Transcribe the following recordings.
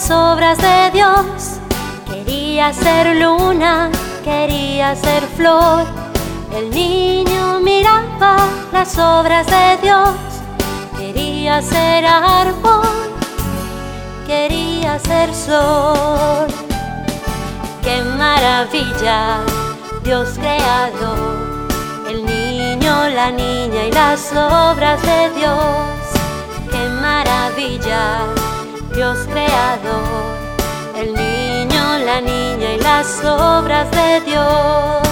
las obras de Dios. Quería ser luna, quería ser flor. El niño miraba las obras de Dios. Quería ser árbol, quería ser sol. ¡Qué maravilla! Dios creador. El niño, la niña y las obras de Dios. ¡Qué maravilla! Dios creador. El niño, la niña y las obras de Dios.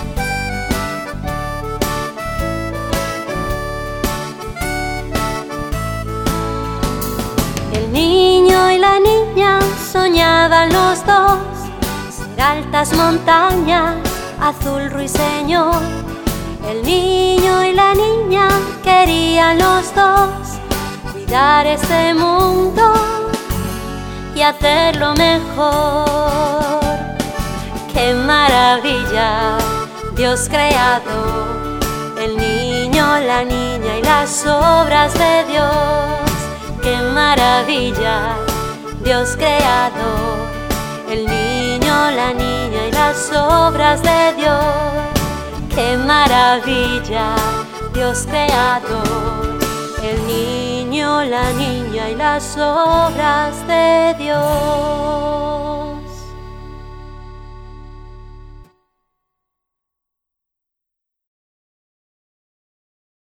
El niño y la niña soñaban los dos ser altas montañas, azul ruiseñor. El niño y la niña querían los dos cuidar este mundo y hacerlo mejor. ¡Qué maravilla! Dios creador. El niño, la niña y las obras de Dios. ¡Qué maravilla! Dios creador. El niño, la niña y las obras de Dios. ¡Qué maravilla! Dios creador. El niño, la niña y las obras de Dios.